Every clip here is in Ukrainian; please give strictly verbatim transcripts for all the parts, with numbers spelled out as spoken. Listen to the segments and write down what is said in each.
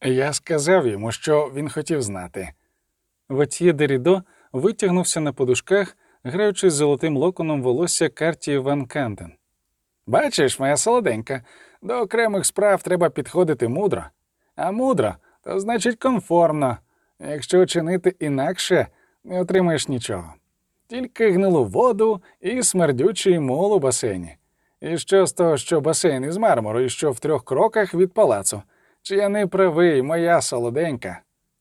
Я сказав йому, що він хотів знати. Ватьє Дерідо витягнувся на подушках, граючи з золотим локоном волосся Картії Ван Кантен. Бачиш, моя солоденька, до окремих справ треба підходити мудро. А мудро – то значить конформно. Якщо чинити інакше, не отримаєш нічого. Тільки гнилу воду і смердючий мул у басейні. І що з того, що басейн із мармуру, і що в трьох кроках від палацу? Чи я не правий, моя солоденька?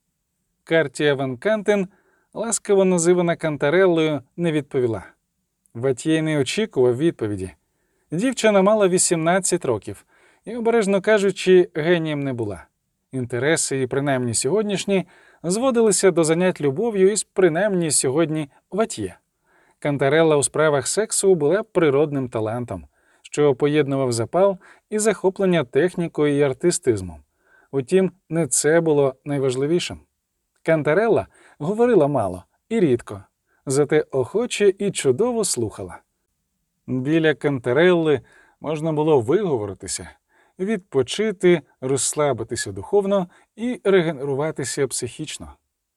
Картія Ван Кантен, ласкаво називана Кантареллою, не відповіла. Ватьє не очікував відповіді. Дівчина мала вісімнадцять років і, обережно кажучи, генієм не була. Інтереси її, принаймні сьогоднішні, зводилися до занять любов'ю із принаймні сьогодні Ватьє. Кантарелла у справах сексу була природним талантом, що поєднував запал і захоплення технікою і артистизмом. Утім, не це було найважливішим. Кантарелла говорила мало і рідко, зате охоче і чудово слухала. Біля Кантарелли можна було виговоритися, відпочити, розслабитися духовно і регенеруватися психічно.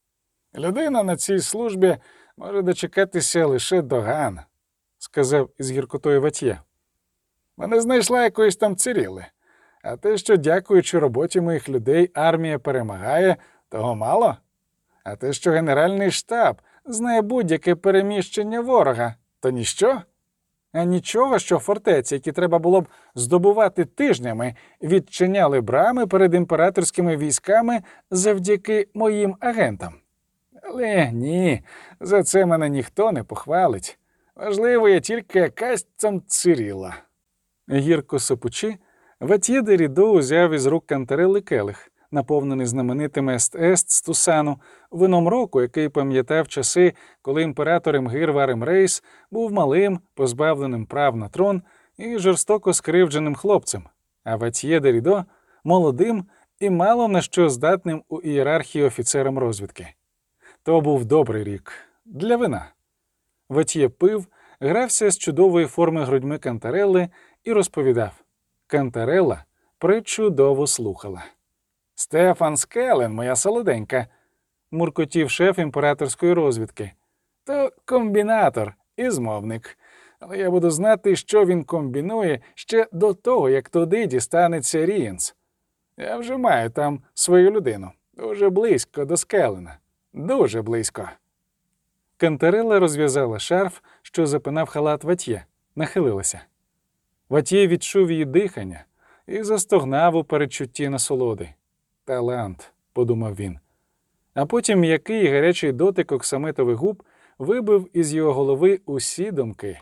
Людина на цій службі може дочекатися лише доган, сказав із гіркотою Ватьє. Мене знайшла якоїсь там Циріли. А те, що, дякуючи роботі моїх людей, армія перемагає, того мало. А те, що Генеральний штаб знає будь-яке переміщення ворога, то ніщо. А нічого, що фортеці, які треба було б здобувати тижнями, відчиняли брами перед імператорськими військами завдяки моїм агентам. Але ні, за це мене ніхто не похвалить. Важливо є тільки якась там Циріла. Гірко сопучи, Ватьє Дерідо узяв із рук Кантарелли келих, наповнений знаменитим Ест-Ест з Тусану, вином року, який пам'ятав часи, коли імператор Імгир Варем Рейс був малим, позбавленим прав на трон і жорстоко скривдженим хлопцем, а Ватьє Дерідо – молодим і мало на що здатним у ієрархії офіцером розвідки. То був добрий рік. Для вина. Ватьє пив, грався з чудової форми грудьми Кантарелли і розповідав. Кантарелла причудово слухала. «Стефан Скелен, моя солоденька», – муркотів шеф імператорської розвідки. «То комбінатор і змовник. Але я буду знати, що він комбінує ще до того, як туди дістанеться Рієнс. Я вже маю там свою людину. Дуже близько до Скелена. Дуже близько». Кантарелла розв'язала шарф, що запинав халат Ватьє, нахилилася. Ватьє відчув її дихання і застогнав у передчутті насолоди. «Талант», – подумав він. А потім м'який гарячий дотик оксамитових губ вибив із його голови усі думки.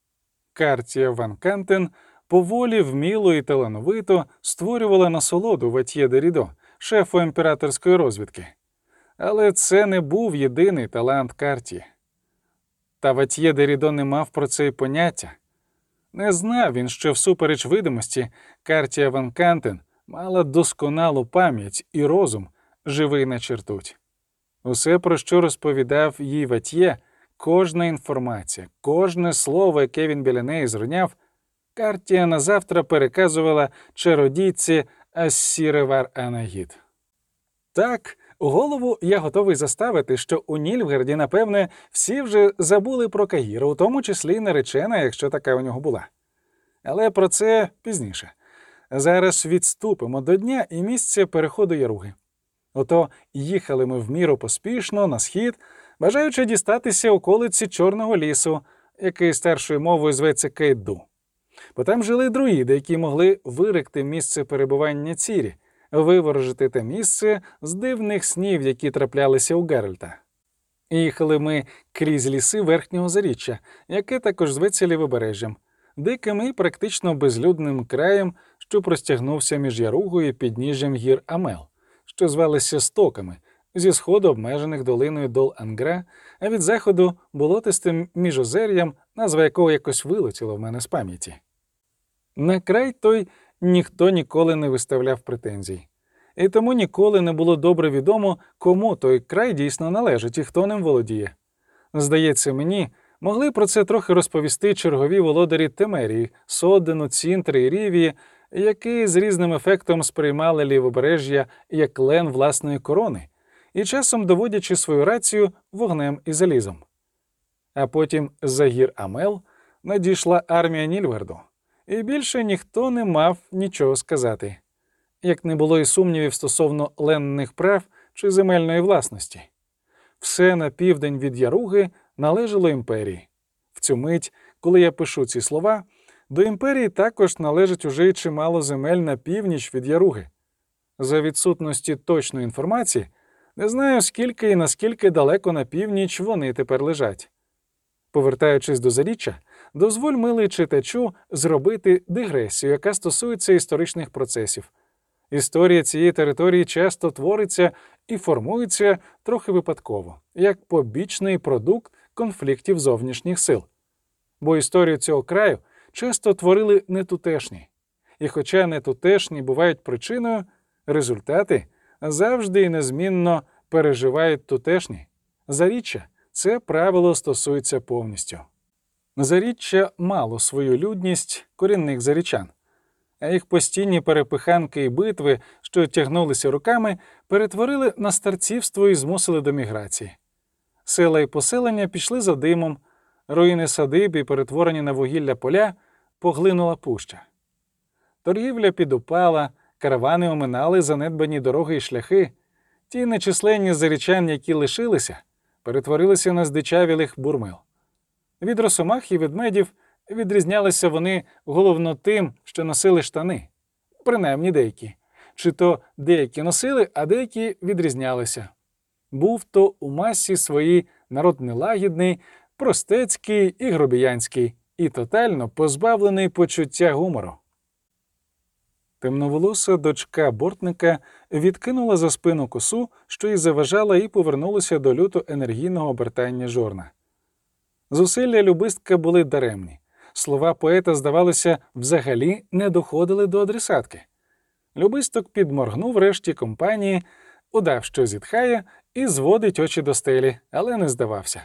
Картія Ван Кантен поволі, вміло і талановито створювала насолоду Ватьє Дерідо, шефу імператорської розвідки. Але це не був єдиний талант Картії. Та Ватьє Дерідо не мав про це й поняття. Не знав він, що всупереч видимості Картія Ван Кантен мала досконалу пам'ять і розум, живий наче ртуть. Усе, про що розповідав їй Ватьє, кожна інформація, кожне слово, яке він біля неї зруйняв, Картія назавтра переказувала чародійці Ассіревар Анагід. Так, у голову я готовий заставити, що у Нільфгарді, напевне, всі вже забули про Каїра, у тому числі й наречена, якщо така у нього була. Але про це пізніше. Зараз відступимо до дня і місця переходу Яруги. Ото їхали ми в міру поспішно на схід, бажаючи дістатися околиці Чорного лісу, який старшою мовою зветься Кейду. Бо там жили друїди, які могли виректи місце перебування Цірі, виворожити те місце з дивних снів, які траплялися у Геральта. Їхали ми крізь ліси Верхнього Заріччя, яке також зветься Лівобережжям, диким і практично безлюдним краєм, що простягнувся між Яругою і підніжжям гір Амел, що звалися Стоками, зі сходу обмежених долиною Дол-Ангра, а від заходу – болотистим міжозер'ям, назва якого якось вилетіла в мене з пам'яті. На край той ніхто ніколи не виставляв претензій. І тому ніколи не було добре відомо, кому той край дійсно належить і хто ним володіє. Здається мені, могли про це трохи розповісти чергові володарі Темерії, Содену, Цінтри і Рівії, які з різним ефектом сприймали лівобережжя як лен власної корони і часом доводячи свою рацію вогнем і залізом. А потім з-за гір Амел надійшла армія Нільфгарду, і більше ніхто не мав нічого сказати, як не було і сумнівів стосовно ленних прав чи земельної власності. Все на південь від Яруги належало імперії. В цю мить, коли я пишу ці слова, до імперії також належить уже й чимало земель на північ від Яруги. За відсутності точної інформації, не знаю, скільки і наскільки далеко на північ вони тепер лежать. Повертаючись до Заріччя, дозволь, милий читачу, зробити дигресію, яка стосується історичних процесів. Історія цієї території часто твориться і формується трохи випадково, як побічний продукт конфліктів зовнішніх сил. Бо історію цього краю часто творили нетутешні. І хоча нетутешні бувають причиною, результати завжди і незмінно переживають тутешні. Заріччя – це правило стосується повністю. Заріччя мало свою людність корінних зарічан, а їх постійні перепиханки і битви, що тягнулися роками, перетворили на старцівство і змусили до міграції. Села і поселення пішли за димом, руїни садиб і перетворені на вугілля поля поглинула пуща. Торгівля підупала, каравани оминали занедбані дороги і шляхи. Ті нечисленні зарічан, які лишилися, перетворилися на здичавілих бурмил. Від росомах і ведмедів відрізнялися вони головно тим, що носили штани. Принаймні деякі. Чи то деякі носили, а деякі відрізнялися. Був то у масі своїй народ нелагідний, простецький і грубіянський, і тотально позбавлений почуття гумору. Темноволоса дочка бортника відкинула за спину косу, що й заважала, і повернулася до люто енергійного обертання жорна. Зусилля любистка були даремні. Слова поета, здавалося, взагалі не доходили до адресатки. Любисток підморгнув решті компанії, удав, що зітхає, і зводить очі до стелі, але не здавався.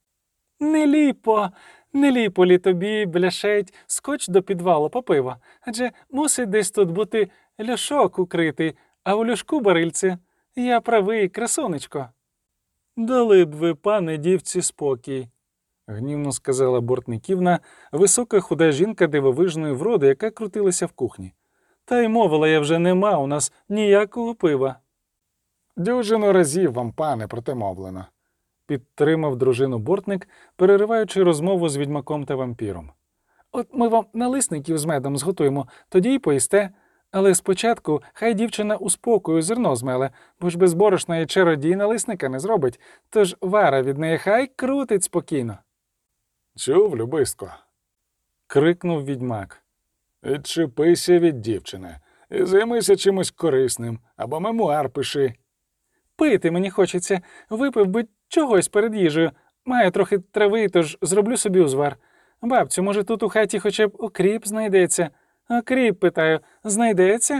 «Не ліпо, не ліпо лі тобі, бляшеть, скоч до підвалу по пиво, адже мусить десь тут бути ляшок укритий, а у ляшку барильце. Я правий, красунечко». «Дали б ви, пане дівці, спокій», — гнівно сказала Бортниківна, висока худа жінка дивовижної вроди, яка крутилася в кухні. «Та й мовила я вже, нема у нас ніякого пива». «Дюжину разів вам, пане, проте мовлено», — підтримав дружину Бортник, перериваючи розмову з відьмаком та вампіром. «От ми вам налисників з медом зготуємо, тоді й поїсте. Але спочатку хай дівчина у спокою зерно змеле, бо ж без борошна і чародій налисника не зробить, тож вара від неї хай крутить спокійно». «Чув, любистко?» — крикнув відьмак. «Відчепися від дівчини і займися чимось корисним, або мемуар пиши». «Пити мені хочеться, випив би чогось перед їжею. Маю трохи трави, тож зроблю собі узвар. Бабцю, може, тут у хаті хоча б окріп знайдеться? Окріп, питаю, знайдеться?»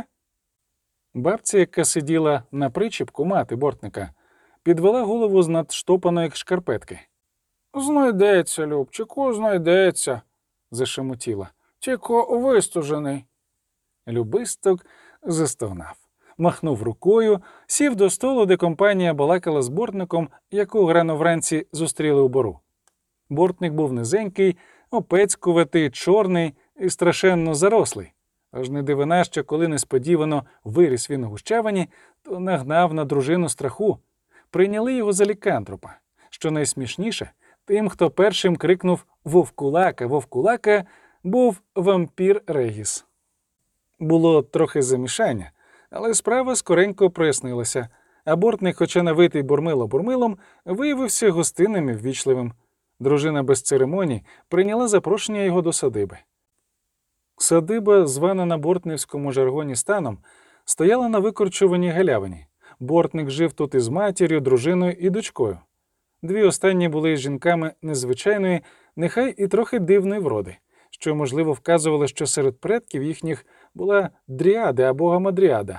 Бабця, яка сиділа на причіпку мати Бортника, підвела голову з надштопаної шкарпетки. «Знайдеться, Любчику, знайдеться», — зашемотіла. «Тільки вистужений». Любисток застогнав, махнув рукою, сів до столу, де компанія балакала з Бортником, яку рано вранці зустріли у бору. Бортник був низенький, опецькуватий, чорний і страшенно зарослий. Аж не дивина, що коли несподівано виріс він у гущавині, то нагнав на дружину страху. Прийняли його за лікантропа. Що найсмішніше, тим, хто першим крикнув «Вовкулака, вовкулака», був вампір Регіс. Було трохи замішання, але справа скоренько прояснилася, а Бортник, хоча навитий бурмило бурмилом, виявився гостинним і ввічливим. Дружина без церемоній прийняла запрошення його до садиби. Садиба, звана на бортнівському жаргоні станом, стояла на викорчуваній галявині. Бортник жив тут із матір'ю, дружиною і дочкою. Дві останні були жінками незвичайної, нехай і трохи дивної вроди, що, можливо, вказувало, що серед предків їхніх була дріада або гамадріада.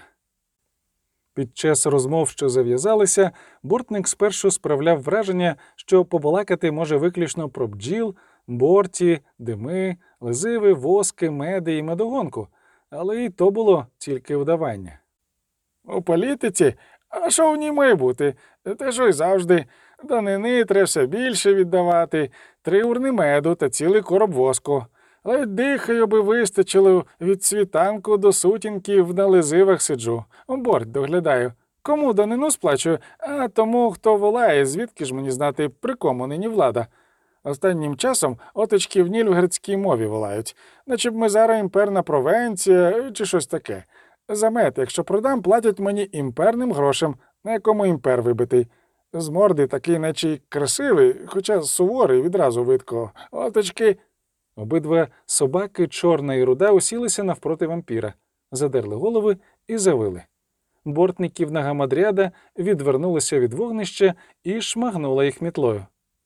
Під час розмов, що зав'язалися, Бортник спершу справляв враження, що побалакати може виключно про бджіл, борті, дими, лизиви, воски, меди і медогонку, але і то було тільки вдавання. У політиці? А що в ній має бути? Те, що й завжди. Данини треба все більше віддавати, три урни меду та цілий короб воску. Ледь дихаю, би вистачило, від світанку до сутінків на лизивах сиджу. Борт доглядаю. Кому данину сплачую, а тому, хто волає, звідки ж мені знати, при кому нині влада. Останнім часом оточки в нільфгардській мові волають, наче б ми зараз імперна провенція чи щось таке. За мед, якщо продам, платять мені імперним грошем, на якому імпер вибитий. З морди такий, наче й красивий, хоча суворий відразу видко. Оточки. Обидва собаки, чорна і руда, усілися навпроти вампіра, задерли голови і завили. Бортників на гамадряда відвернулися від вогнища і шмагнула їх мітлою.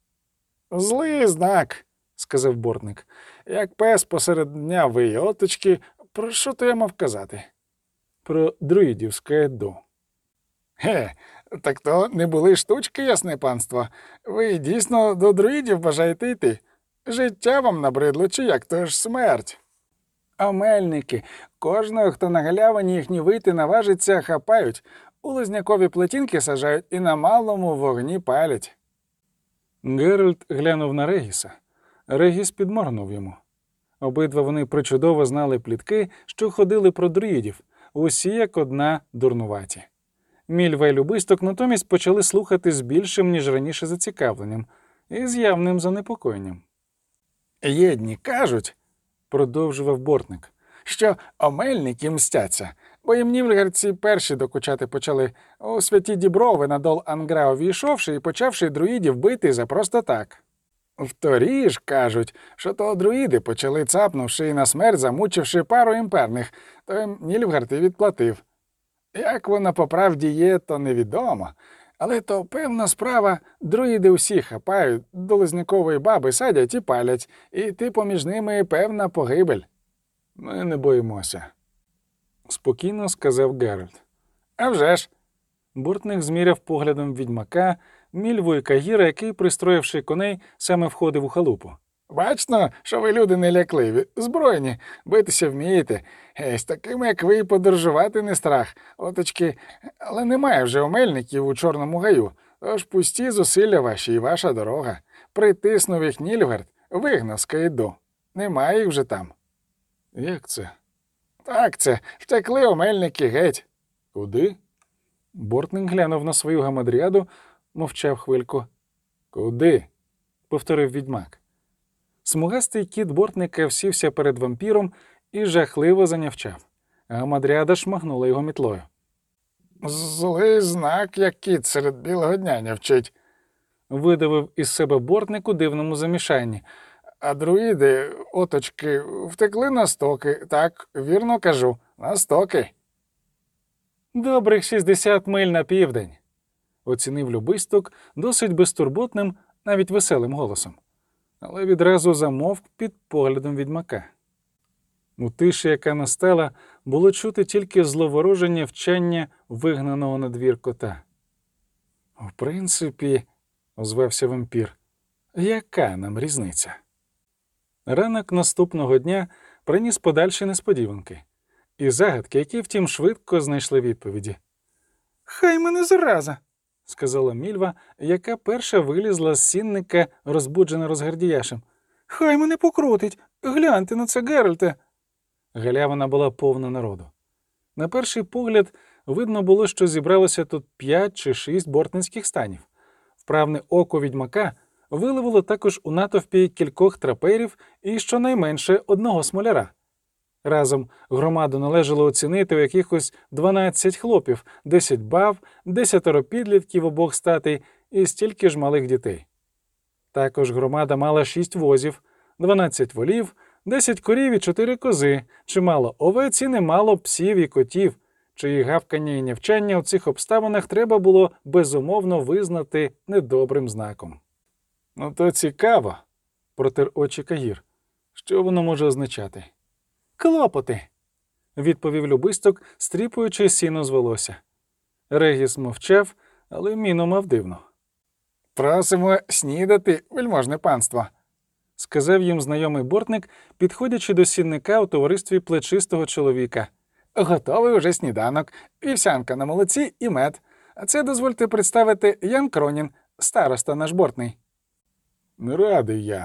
Злий знак, сказав бортник. Як пес посеред дня виє оточки, про що то я мав казати? Про друїдівське до. Ге, так то не були штучки, ясне панство. Ви дійсно до друїдів бажаєте йти? Життя вам набридло, чи як то ж смерть? А мельники, кожного, хто на галявині їхні вийти наважиться, хапають, у лизнякові плетінки сажають і на малому вогні палять. Геральт глянув на Регіса. Регіс підморгнув йому. Обидва вони причудово знали плітки, що ходили про друїдів, усі як одна дурнуваті. Мільва й Любисток натомість почали слухати з більшим, ніж раніше, зацікавленням і з явним занепокоєнням. Єдні кажуть, продовжував бортник, що омельники мстяться, бо їм нільфгардці перші докучати почали, у святі Діброви на дол Ангра увійшовши і почавши друїдів бити за просто так. Вторі ж кажуть, що то друїди почали, цапнувши і на смерть замучивши пару імперних, то їм Нільфгард і відплатив. Як воно по правді є, то невідомо. Але то певна справа, друїди усі хапають, до лизнякової баби садять і палять, і ти поміж ними певна погибель. Ми не боїмося, спокійно сказав Геральт. А вже ж. Бортник зміряв поглядом відьмака, Мільву і Кагіра, який, пристроївши коней, саме входив у халупу. Бачно, що ви люди нелякливі, збройні, битися вмієте. Ей, з такими, як ви, подорожувати не страх, оточки. Але немає вже омельників у Чорному гаю, тож пусті зусилля ваші і ваша дорога. Притиснув їх Нільфгард, вигнав з Каїду. Немає їх вже там. Як це? Так це, втекли омельники геть. Куди? Бортник глянув на свою гамадріаду, мовчав хвильку. Куди? Повторив відьмак. Смугастий кіт бортника всівся перед вампіром і жахливо занявчав. Гамадріада шмагнула його мітлою. Злий знак, як кіт серед білого дня нявчить. Видавив із себе бортник у дивному замішанні. А друїди, оточки, втекли на стоки. Так, вірно кажу, на стоки. Добрих шістдесят миль на південь, оцінив Любисток досить безтурботним, навіть веселим голосом, але відразу замовк під поглядом відьмака. У тиші, яка настала, було чути тільки зловороження вчання вигнаного на двір кота. В принципі, озвався вампір, яка нам різниця? Ранок наступного дня приніс подальші несподіванки і загадки, які, втім, швидко знайшли відповіді. «Хай мене зараза!» – сказала Мільва, яка перша вилізла з сінника, розбуджена розгардіяшем. «Хай мене покрутить! Гляньте на це, Геральте!» Галявина була повна народу. На перший погляд видно було, що зібралося тут п'ять чи шість бортницьких станів. Вправне око відьмака виловило також у натовпі кількох траперів і щонайменше одного смоляра. Разом громаду належало оцінити у якихось дванадцять хлопів, десять бав, десятеро підлітків обох статей і стільки ж малих дітей. Також громада мала шість возів, дванадцять волів, десять корів і чотири кози, чимало овець і немало псів і котів, чиї гавкання і нявчання у цих обставинах треба було безумовно визнати недобрим знаком. Ну то цікаво, протер очі Кагір. Що воно може означати? «Клопоти», – відповів Любисток, стріпуючи сіно з волосся. Регіс мовчав, але міну мав дивно. «Просимо снідати, вельможне панство». — сказав їм знайомий бортник, підходячи до сінника у товаристві плечистого чоловіка. Готовий уже сніданок, вівсянка на молоці і мед. А це дозвольте представити Ян Кронін, староста наш бортний. Не радий я,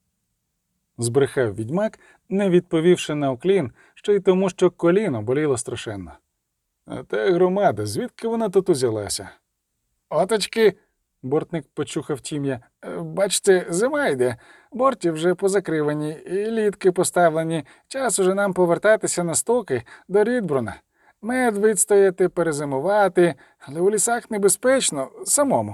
збрехав відьмак, не відповівши на уклін, ще й тому, що коліно боліло страшенно. А та громада, звідки вона тут узялася? Оточки, Бортник почухав тім'я. бачите, зима йде, борті вже позакривані, і літки поставлені. Час уже нам повертатися на стоки до Рідбруна. Мед відстояти, перезимувати, але у лісах небезпечно самому.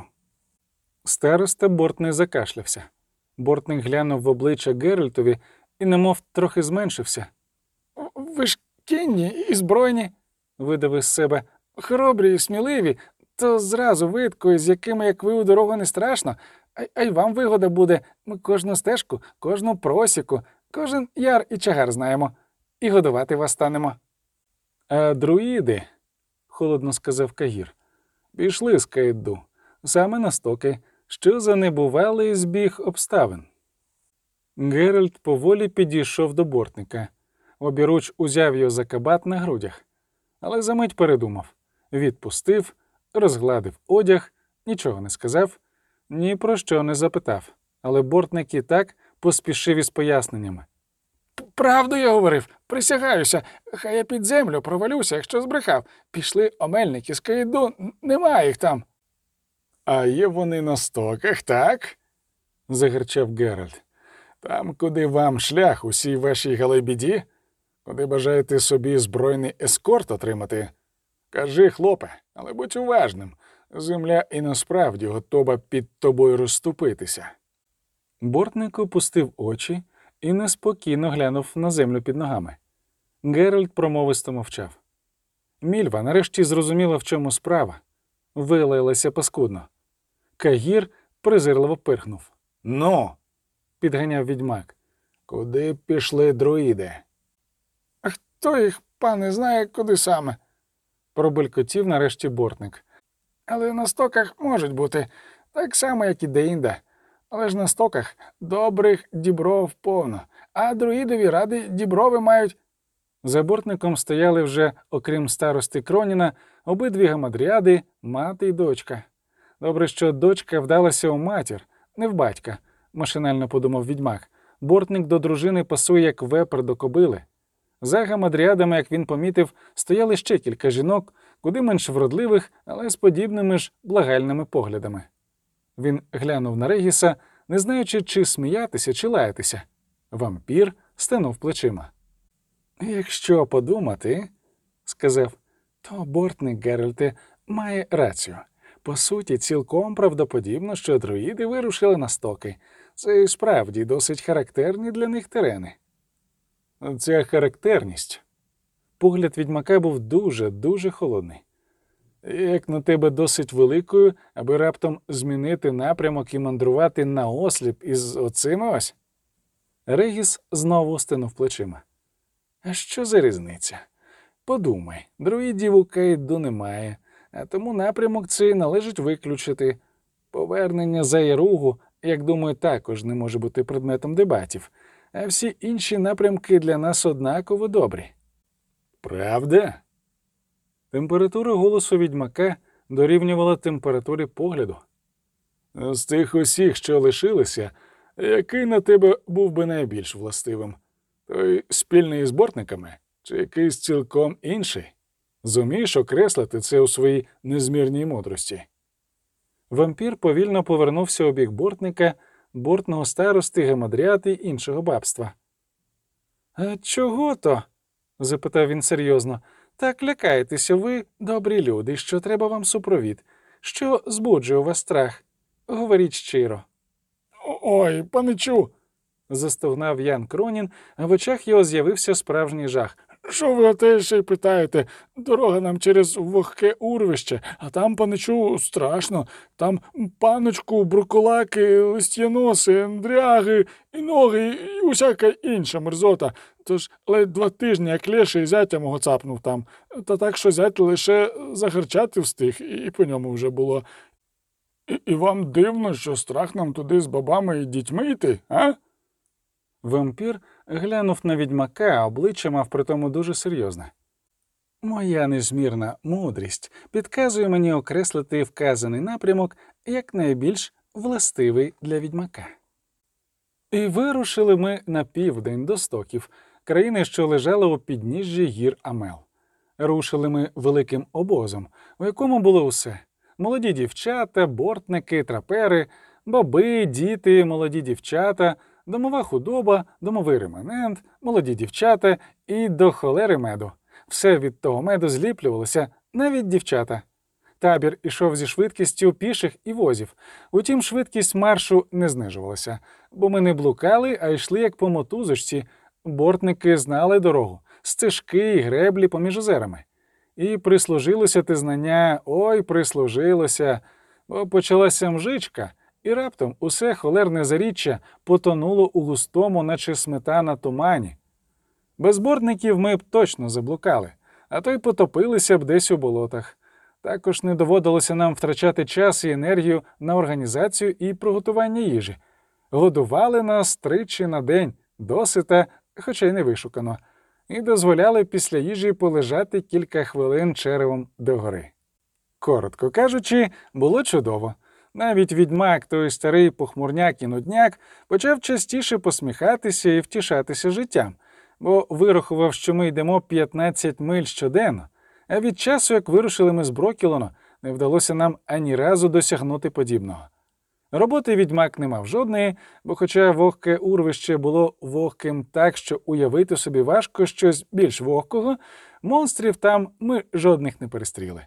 Староста Бортний закашлявся. Бортник глянув в обличчя Геральтові і немов трохи зменшився. Ви ж кінні і збройні, Видав із себе. хоробрі і сміливі, то зразу видко, з якими, як ви, у дорогу не страшно, а, а й вам вигода буде. Ми кожну стежку, кожну просіку, кожен яр і чагар знаємо, і годувати вас станемо. А друїди, холодно сказав Кагір, пішли з Каїдду, саме на стоки, що за небувалий збіг обставин. Геральт поволі підійшов до бортника. Обіруч узяв його за кабат на грудях, але за мить передумав. Відпустив, розгладив одяг, нічого не сказав, ні про що не запитав. Але бортник і так поспішив із поясненнями. Правду я говорив, присягаюся, хай я під землю провалюся, якщо збрехав. Пішли омельники з Каїду, немає їх там. А є вони на стоках, так? Загирчав Геральт. Там, куди вам шлях усій вашій галайбіді? Куди бажаєте собі збройний ескорт отримати? Кажи, хлопе, але будь уважним. Земля і насправді готова під тобою розступитися. Бортник опустив очі і неспокійно глянув на землю під ногами. Геральт промовисто мовчав. Мільва нарешті зрозуміла, в чому справа. Вилаялася паскудно. Кагір презирливо пирхнув. «Ну!» – підганяв відьмак. «Куди пішли друїди?» А хто їх, пане, знає, куди саме? Пробелькотів нарешті бортник. Але на стоках можуть бути, так само, як і деінде. Але ж на стоках добрих дібров повно, а друїдові ради діброви мають. За бортником стояли вже, окрім старости Кроніна, обидві гамадріади, мати й дочка. Добре, що дочка вдалася у матір, не в батька, машинально подумав відьмак. Бортник до дружини пасує, як вепр до кобили. За гамадріадами, як він помітив, стояли ще кілька жінок, куди менш вродливих, але з подібними ж благальними поглядами. Він глянув на Регіса, не знаючи, чи сміятися, чи лаятися. Вампір стенув плечима. «Якщо подумати, — сказав, — то бортник Геральте має рацію. По суті, цілком правдоподібно, що друїди вирушили на стоки. Це і справді досить характерні для них терени». Ця характерність. Погляд відьмака був дуже-дуже холодний. Як на тебе досить великою, аби раптом змінити напрямок і мандрувати наосліп із оцими ось? Регіс знову стенув плечима. А що за різниця? Подумай, друїдів у Каїду немає, а тому напрямок цей належить виключити. Повернення за Яругу, як думаю, також не може бути предметом дебатів, а всі інші напрямки для нас однаково добрі. Правда? Температура голосу відьмака дорівнювала температурі погляду. З тих усіх, що лишилися, який на тебе був би найбільш властивим? Той спільний із бортниками чи якийсь цілком інший? Зумієш окреслити це у своїй незмірній мудрості? Вампір повільно повернувся у бік бортника, бортного старости, гамадріат і іншого бабства. «А чого то?» – запитав він серйозно. «Так лякаєтеся ви, добрі люди, що треба вам супровід. Що збуджує у вас страх? Говоріть щиро». Ой, паничу, – застогнав Ян Кронін, а в очах його з'явився справжній жах. що ви оте ще й питаєте? Дорога нам через вогке урвище, а там, паничу, страшно. Там паночку, бруколаки, листяноси, андряги, і ноги, і усяка інша мерзота. Тож ледь два тижні, як леший зятя мого цапнув там. Та так, що зять лише загарчати встиг, і по ньому вже було. І, і вам дивно, що страх нам туди з бабами і дітьми йти, а? Вампір глянув на відьмака, а обличчя мав при тому дуже серйозне. Моя незмірна мудрість підказує мені окреслити вказаний напрямок як найбільш властивий для відьмака. І вирушили ми на південь до стоків, країни, що лежала у підніжжі гір Амел. Рушили ми великим обозом, у якому було усе – молоді дівчата, бортники, трапери, баби, діти, молоді дівчата, домова худоба, домовий реманент, молоді дівчата і до холери меду. Все від того меду зліплювалося, навіть дівчата. Табір ішов зі швидкістю піших і возів. Утім, швидкість маршу не знижувалася, бо ми не блукали, а йшли як по мотузочці. Бортники знали дорогу, стежки і греблі поміж озерами. І прислужилося те знання, ой, прислужилося, бо почалася мжичка, і раптом усе холерне заріччя потонуло у густому, наче сметана, тумані. Без бортників ми б точно заблукали, а то й потопилися б десь у болотах. Також не доводилося нам втрачати час і енергію на організацію і приготування їжі. Годували нас тричі на день, досита, хоча й не вишукано, і дозволяли після їжі полежати кілька хвилин черевом догори. Коротко кажучи, було чудово. Навіть відьмак, той старий похмурняк і нудняк, почав частіше посміхатися і втішатися життям, бо вирахував, що ми йдемо п'ятнадцять миль щоденно, а від часу, як вирушили ми з Брокілону, не вдалося нам ані разу досягнути подібного. Роботи відьмак не мав жодної, бо хоча вогке урвище було вогким так, що уявити собі важко щось більш вогкого, монстрів там ми жодних не перестріли.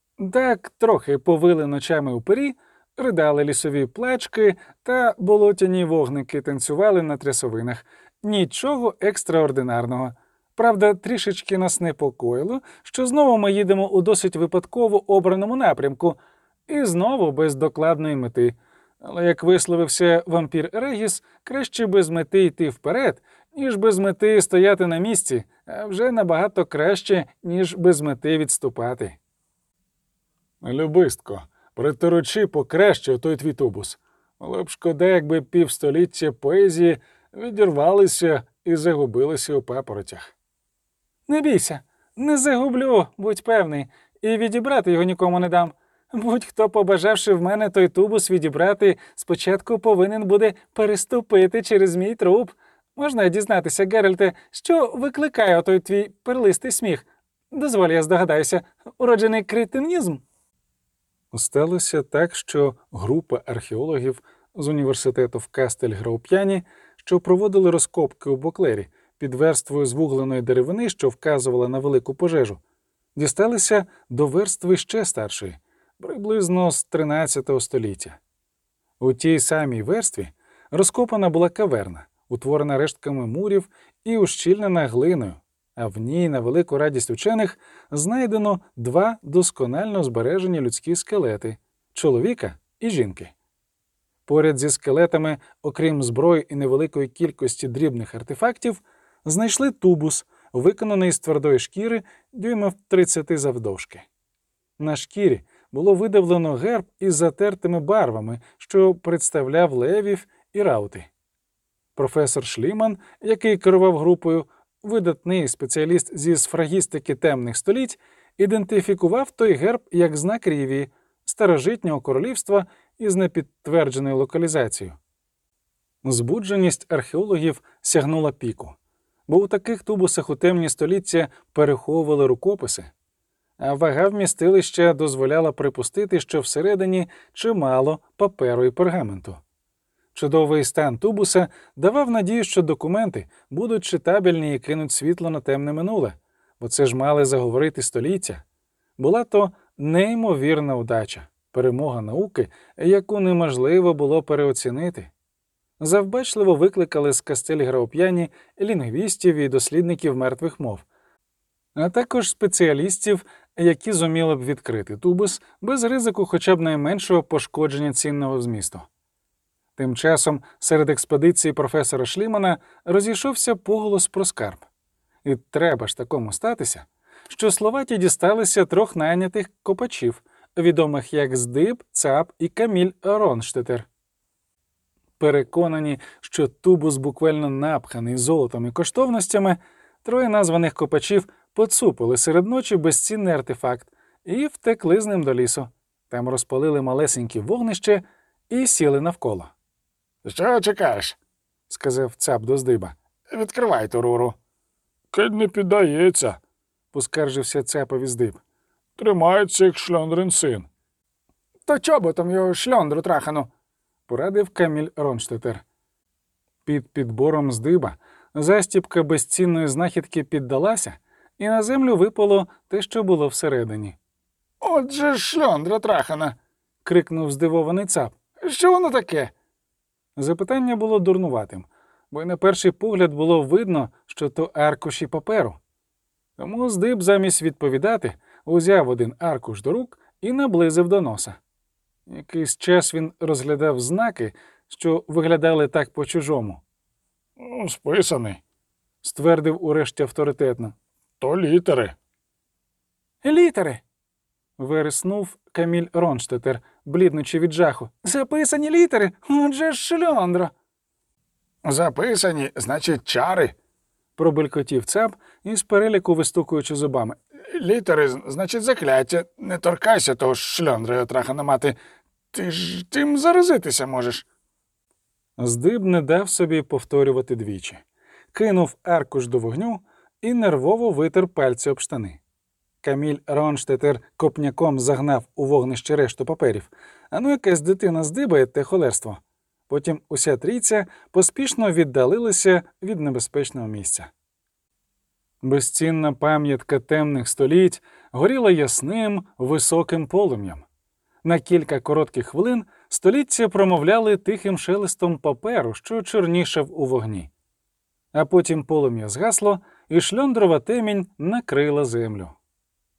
Так трохи повили ночами у пері, ридали лісові плачки та болотяні вогники танцювали на трясовинах. Нічого екстраординарного. Правда, трішечки нас непокоїло, що знову ми їдемо у досить випадково обраному напрямку, і знову без докладної мети. Але, як висловився вампір Регіс, краще без мети йти вперед, ніж без мети стояти на місці, а вже набагато краще, ніж без мети відступати. Любистко, приторочи покраще той твій тубус. Але б шкода, якби півстоліття поезії відірвалися і загубилися у папоротях. Не бійся, не загублю, будь певний, і відібрати його нікому не дам. Будь-хто, побажавши в мене той тубус відібрати, спочатку повинен буде переступити через мій труп. Можна дізнатися, Геральте, що викликає отой твій перлистий сміх? Дозволь, я здогадаюся, уроджений кретинізм? Сталося так, що група археологів з університету в Кастель-Грауп'яні, що проводили розкопки у Боклері під верствою звугленої деревини, що вказувала на велику пожежу, дісталися до верстви ще старшої, приблизно з тринадцятого століття. У тій самій верстві розкопана була каверна, утворена рештками мурів і ущільнена глиною, а в ній, на велику радість учених, знайдено два досконально збережені людські скелети – чоловіка і жінки. Поряд зі скелетами, окрім зброї і невеликої кількості дрібних артефактів, знайшли тубус, виконаний з твердої шкіри дюймів тридцяти завдовжки. На шкірі було видавлено герб із затертими барвами, що представляв левів і раути. Професор Шліман, який керував групою, видатний спеціаліст зі сфрагістики темних століть, ідентифікував той герб як знак Рівії, старожитнього королівства із непідтвердженою локалізацією. Збудженість археологів сягнула піку, бо у таких тубусах у темні століття переховували рукописи, а вага вмістилища дозволяла припустити, що всередині чимало паперу і пергаменту. Чудовий стан тубуса давав надію, що документи будуть читабельні і кинуть світло на темне минуле, бо це ж мали заговорити століття. Була то неймовірна удача, перемога науки, яку неможливо було переоцінити. Завбачливо викликали з Кастель-Грауп'яні лінгвістів і дослідників мертвих мов, а також спеціалістів, які зуміли б відкрити тубус без ризику хоча б найменшого пошкодження цінного змісту. Тим часом серед експедиції професора Шлімана розійшовся поголос про скарб. І треба ж такому статися, що словаті дісталися трьох найнятих копачів, відомих як Здиб, Цап і Каміль Ронштетер. Переконані, що тубус буквально напханий золотом і коштовностями, троє названих копачів поцупили серед ночі безцінний артефакт і втекли з ним до лісу. Там розпалили малесеньке вогнище і сіли навколо. Що чекаєш? — сказав цап до Здиба. Відкривай ту руру. Кид не піддається. — поскаржився цапові Здиб. Тримається, як шльондрин син. То чоботом його шльондру трахану. — порадив Каміль Ронштетер. Під підбором Здиба застіпка безцінної знахідки піддалася, і на землю випало те, що було всередині. Отже, шльондра трахана. — крикнув здивований цап. Що воно таке? Запитання було дурнуватим, бо й на перший погляд було видно, що то аркуші паперу. Тому Здиб замість відповідати узяв один аркуш до рук і наблизив до носа. Якийсь час він розглядав знаки, що виглядали так по-чужому. Ну, списаний. Ствердив урешті авторитетно. То літери. Літери. Вереснув Каміль Ронштетер, бліднучи від жаху. Записані літери. Отже ж шльондра. Записані, значить, чари. Пробелькотів цап із переляку вистукуючи зубами. Літери, значить, закляття. Не торкайся того шльондрою трахана мати. Ти ж тим заразитися можеш. Здиб не дав собі повторювати двічі. Кинув аркуш до вогню і нервово витер пальці об штани. Каміль Ронштетер копняком загнав у вогнище решту паперів. А ну якась дитина здибає те холерство. Потім уся трійця поспішно віддалилася від небезпечного місця. Безцінна пам'ятка темних століть горіла ясним, високим полум'ям. На кілька коротких хвилин століття промовляли тихим шелестом паперу, що чорнішав у вогні. А потім полум'я згасло, і шльондрова темінь накрила землю.